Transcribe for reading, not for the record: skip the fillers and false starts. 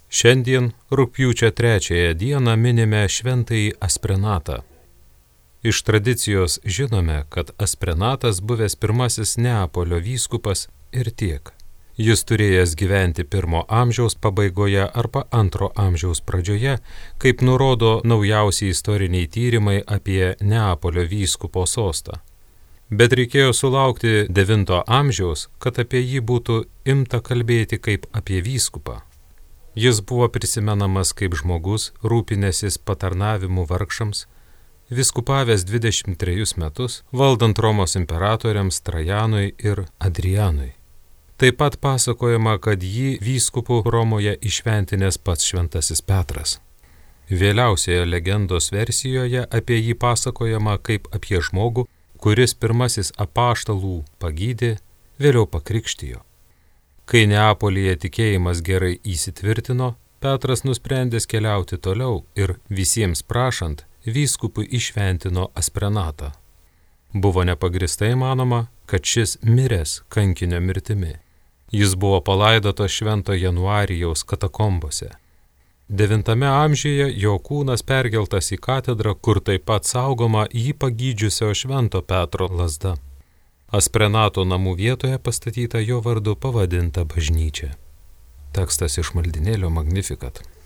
Šiandien rugpjūčio 3 dieną minime šventąjį Asprenatą. Iš tradicijos žinome, kad Asprenatas buvęs pirmasis Neapolio vyskupas ir tiek. Jis turėjęs gyventi 1 amžiaus pabaigoje arba 2 amžiaus pradžioje, kaip nurodo naujausi istoriniai tyrimai apie Neapolio vyskupo sostą. Bet reikėjo sulaukti 9 amžiaus, kad apie jį būtų imta kalbėti kaip apie vyskupą. Jis buvo prisimenamas kaip žmogus, rūpinęsis patarnavimu vargšams, vyskupavęs 23 metus, valdant Romos imperatoriams Trajanui ir Adrianui. Taip pat pasakojama, kad jį vyskupu Romoje įšventinęs pats šventasis Petras. Vėliausioje legendos versijoje apie jį pasakojama kaip apie žmogų, kuris pirmasis apaštalų pagydė, vėliau pakrikštijo. Kai Neapolyje tikėjimas gerai įsitvirtino, Petras nusprendęs keliauti toliau ir visiems prašant, vyskupui įšventino Asprenatą. Buvo nepagristai manoma, kad šis miręs kankinio mirtimi. Jis buvo palaidotas Švento Januarijaus katakombose. 9 amžiuje jo kūnas perkeltas į katedrą, kur taip pat saugoma jį pagydžiusio Švento Petro lazda. Asprenato namų vietoje pastatyta jo vardu pavadinta bažnyčia. Tekstas iš maldynėlio Magnificat.